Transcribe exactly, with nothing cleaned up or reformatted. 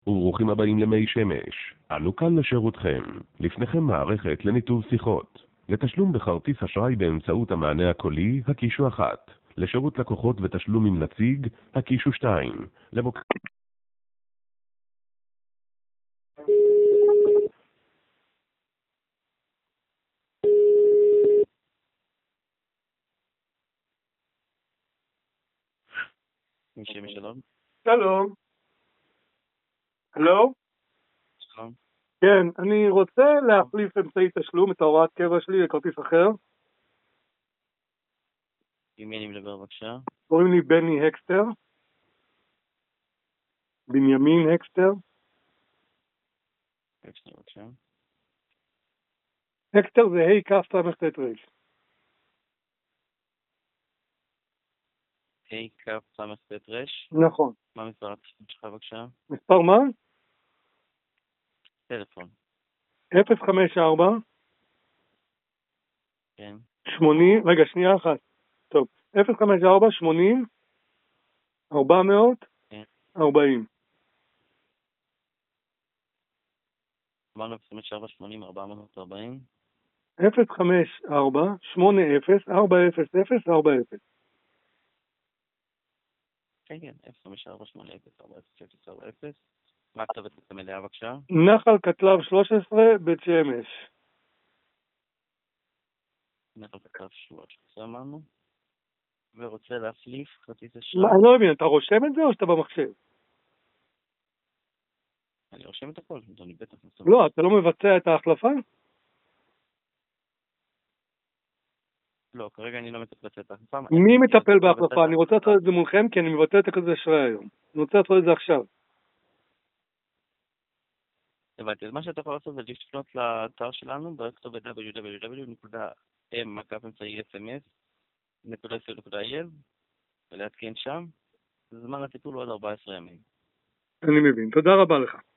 וברוכים הבאים למי שמש. אנו כאן לשירותכם. לפניכם מערכת לניתוב שיחות. לתשלום בכרטיס אשראי באמצעות המענה הקולי, הקישו אחת. לשירות לקוחות ותשלום עם נציג, הקישו שתיים. למוק... מי שמש שלום. שלום. הלו? שלום. כן, אני רוצה להחליף אמצעי תשלום, את ההוראת קבע שלי לכרטיס אחר. עם מי אני מדבר בבקשה? קוראים לי בני הקסטר. בנימין הקסטר. הקסטר בבקשה. הקסטר זה ה' כ' ס' ט' ר'. ה' כ' ס' ט' ר'. נכון. מה מספר הטלפון שלך בבקשה? מספר מה? טלפון. אפס חמש ארבע כן. שמונים, רגע, שנייה אחת. טוב, אפס חמש ארבע שמונים ארבע מאות ארבעים. אמרנו אפס חמש ארבע שמונים ארבע מאות ארבעים. אפס חמש ארבע שמונה אפס ארבע אפס אפס ארבע אפס. כן, כן, אפס חמש ארבע שמונה אפס ארבע אפס אפס ארבע אפס. מה הכתובת המלאה בבקשה? נחל כתלב שלוש עשרה, בית שמש. נחל כתלב שלוש עשרה אמרנו. ורוצה להחליף כרטיס אשראי? אני לא מבין, אתה רושם את זה או שאתה במחשב? אני רושם את הכל, אני בטח מסתובב. לא, אתה לא מבצע את ההחלפה? לא, כרגע אני לא מטפל את ההחלפה. מי מטפל בהחלפה? אני רוצה לעשות את זה מולכם כי אני מבטל את הכרטיס אשראי היום. אני רוצה לעשות את זה עכשיו. הבנתי, אז מה שאתה יכול לעשות זה לפנות לאתר שלנו בכתובת דאבליו דאבליו דאבליו נקודה אם אמצעי אס אם אס נקודה סי או נקודה איי אל ולהתקין שם. זמן הטיפול הוא עד ארבעה עשר ימים. אני מבין. תודה רבה לך.